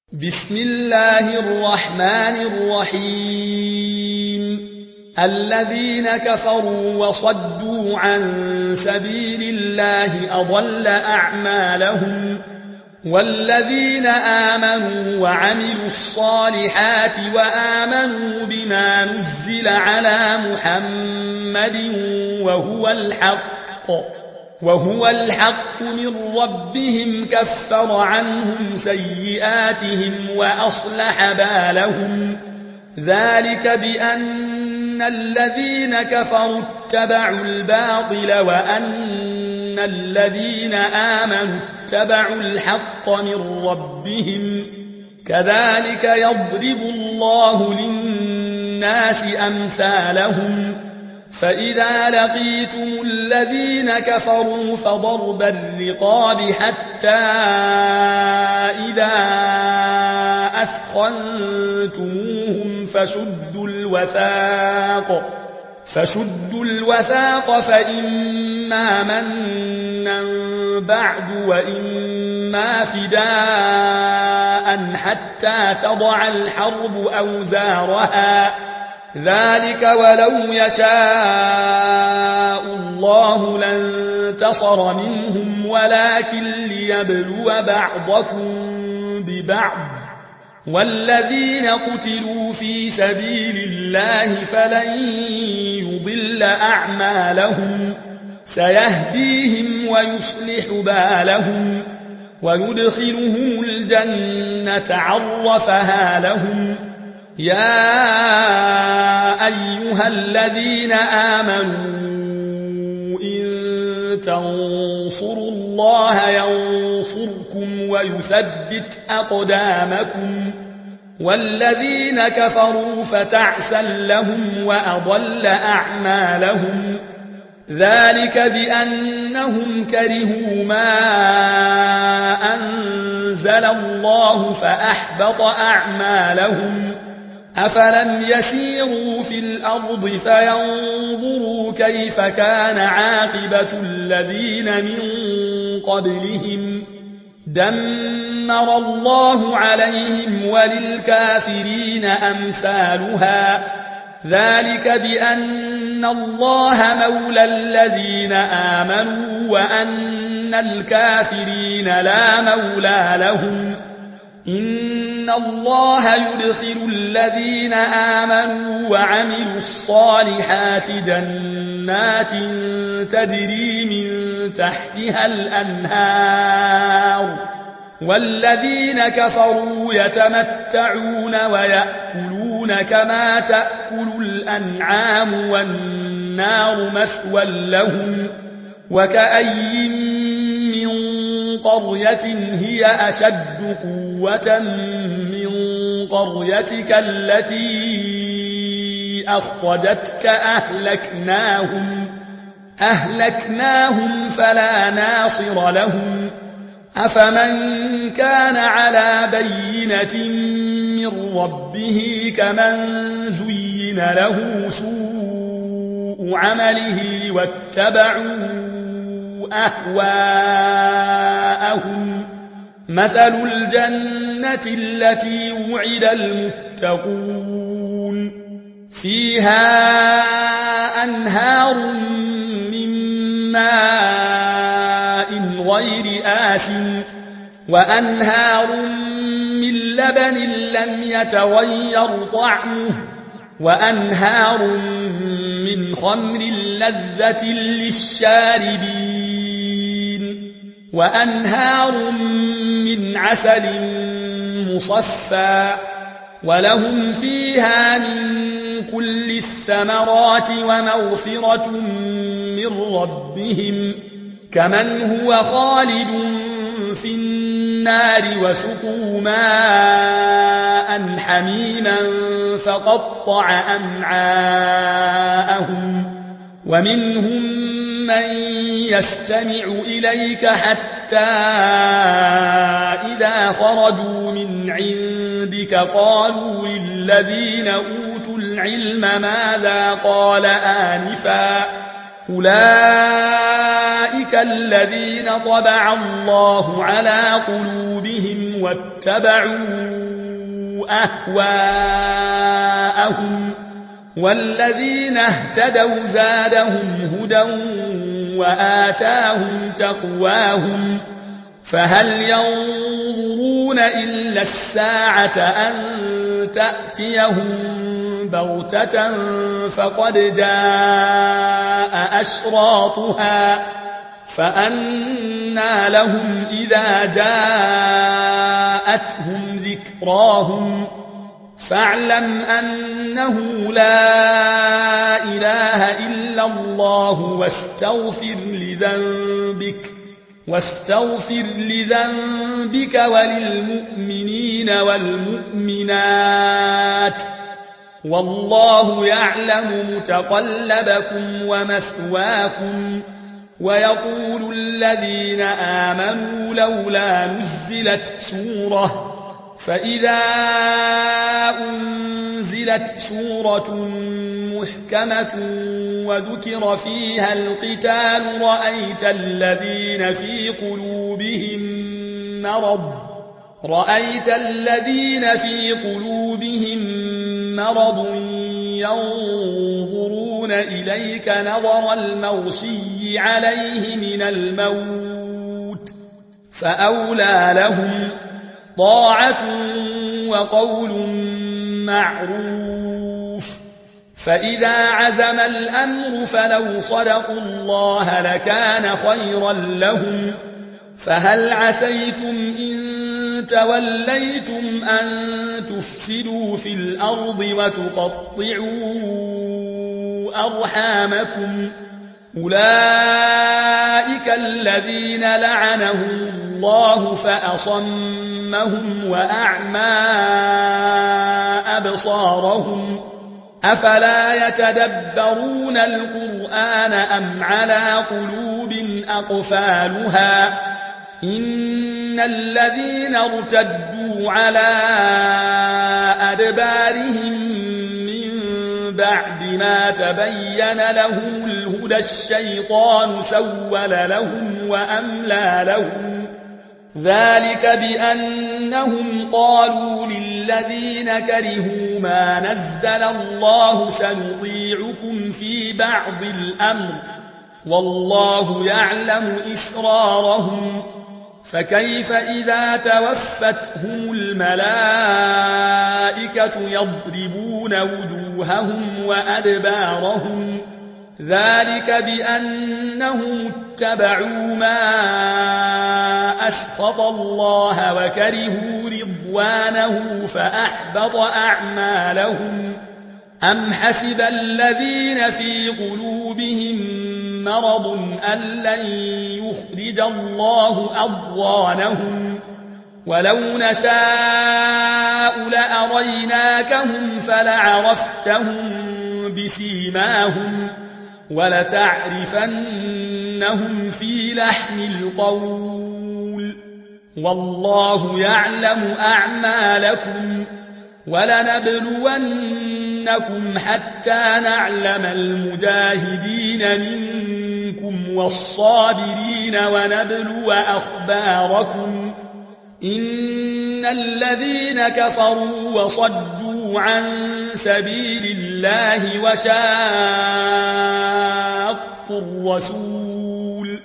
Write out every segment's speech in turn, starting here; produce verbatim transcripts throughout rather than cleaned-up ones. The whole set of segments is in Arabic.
بسم الله الرحمن الرحيم الذين كفروا وصدوا عن سبيل الله أضل أعمالهم والذين آمنوا وعملوا الصالحات وآمنوا بما نزل على محمد وهو الحق وهو الحق من ربهم كفر عنهم سيئاتهم وأصلح بالهم ذلك بأن الذين كفروا اتبعوا الباطل وأن الذين آمنوا اتبعوا الحق من ربهم كذلك يضرب الله للناس أمثالهم فإذا لقيتم الذين كفروا فضرب الرقاب حتى إذا أثخنتموهم فشدوا الوثاق فشدوا الوثاق فإما منا بعد وإما فداء حتى تضع الحرب أوزارها ذلك ولو يشاء الله لانتصر منهم ولكن ليبلو بعضكم ببعض والذين قتلوا في سبيل الله فلن يضل أعمالهم سيهديهم ويصلح بالهم ويدخلهم الجنة عرفها لهم يا أيها الذين آمنوا إن تنصروا الله ينصركم ويثبت أقدامكم والذين كفروا فتعسا لهم وأضل أعمالهم ذلك بأنهم كرهوا ما أنزل الله فأحبط أعمالهم أفلم يسيروا في الأرض فينظروا كيف كان عاقبة الذين من قبلهم دمر الله عليهم وللكافرين أمثالها ذلك بأن الله مولى الذين آمنوا وأن الكافرين لا مولى لهم إن الله يدخل الذين آمنوا وعملوا الصالحات جنات تجري من تحتها الأنهار والذين كفروا يتمتعون ويأكلون كما تأكل الأنعام والنار مثوى لهم وكأي من قرية هي أشد قوة من قريتك التي أخرجتك أهلكناهم أهلكناهم فلا ناصر لهم أفمن كان على بينة من ربه كمن زين له سوء عمله واتبعوا أهواءهم مثل الجنة التي وعد المتقون فيها أنهار من ماء غير آسٍ وأنهار من لبن لم يتغير طعمه وأنهار من خمر لذة للشاربين وأنهار من عسل مصفى ولهم فيها من كل الثمرات ومغفرة من ربهم كمن هو خالد في النار وسقوا ماء حميما فقطع أمعاءهم ومنهم من يستمع إليك حتى إذا خرجوا من عندك قالوا للذين أوتوا العلم ماذا قال آنفا أولئك الذين طبع الله على قلوبهم واتبعوا أهواءهم والذين اهتدوا زادهم هدى وآتاهم تقواهم فهل ينظرون إلا الساعة أن تأتيهم بغتة فقد جاء أشراطها فأنى لهم إذا جاءتهم ذكراهم فاعلم أنه لا إله إلا الله واستغفر لذنبك واستغفر لذنبك وللمؤمنين والمؤمنات والله يعلم متقلبكم ومثواكم ويقول الذين آمنوا لولا نزلت سورة فإذا أنزلت سورة محكمة وذكر فيها القتال رأيت الذين في قلوبهم مرض رأيت الذين في قلوبهم مرض ينظرون إليك نظر المغشي عليه من الموت فأولى لهم طاعة وقول معروف فإذا عزم الأمر فلو صدقوا الله لكان خيرا لهم فهل عسيتم إن توليتم أن تفسدوا في الأرض وتقطعوا أرحامكم أولئك الذين لعنهم الله فأصمهم وأعمى أبصارهم أفلا يتدبرون القرآن أم على قلوب أقفالها إن الذين ارتدوا على أدبارهم من بعد ما تبين لهم الهدى الشيطان سول لهم وأملى لهم ذلك بأنهم قالوا للذين كرهوا ما نزل الله سنطيعكم في بعض الأمر والله يعلم إسرارهم فكيف إذا توفتهم الملائكة يضربون وجوههم وأدبارهم ذلك بأنهم اتبعوا ما أسخط الله وكرهوا رضوانه فأحبط أعمالهم أم حسب الذين في قلوبهم مرض أن لن يخرج الله أضغانهم ولو نشاء لأريناكهم فلعرفتهم بسيماهم ولتعرفنهم في لحن القول والله يعلم أعمالكم ولنبلونكم حتى نعلم المجاهدين منكم والصابرين ونبلو أخباركم إن الذين كفروا وصدوا عن سبيل الله وشاقوا الرسول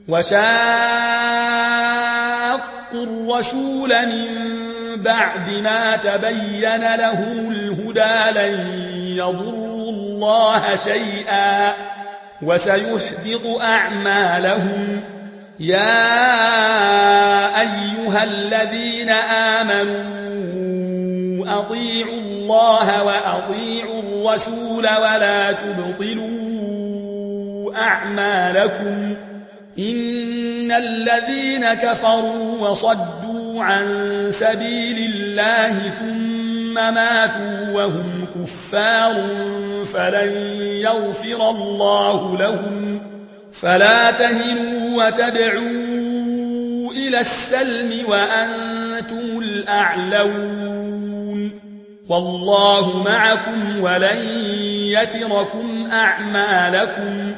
وشاقوا الرسول من بعد ما تبين لهم الهدى لن يضروا الله شيئا وسيحبط أعمالهم يا أيها الذين آمنوا أطيعوا الله وأطيعوا الرسول ولا تبطلوا أعمالكم إن الذين كفروا وصدوا عن سبيل الله ثم ماتوا وهم كفار فلن يغفر الله لهم فلا تهنوا وتدعوا إلى السلم وأنتم الأعلون والله معكم ولن يتركم أعمالكم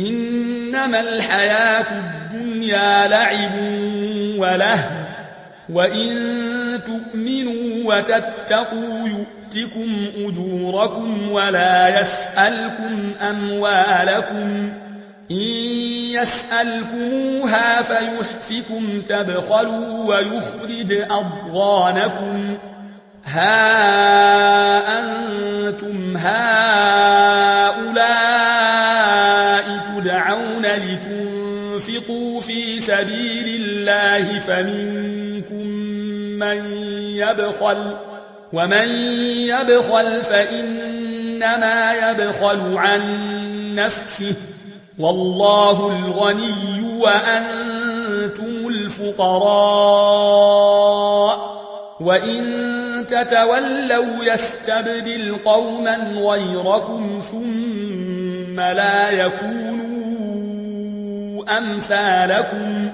إنما الحياة الدنيا لعب ولهو وإن تؤمنوا وتتقوا يؤتكم أجوركم ولا يسألكم أموالكم إن يسألكموها فيحفكم تبخلوا ويخرج أضغانكم ها أنتم هؤلاء تدعون لتنفقوا في سبيل الله فمنكم من يبخل ومن يبخل فإنما يبخل عن نفسه والله الغني وأنتم الفقراء وإن تتولوا يستبدل قوما غيركم ثم لا يكونوا أمثالكم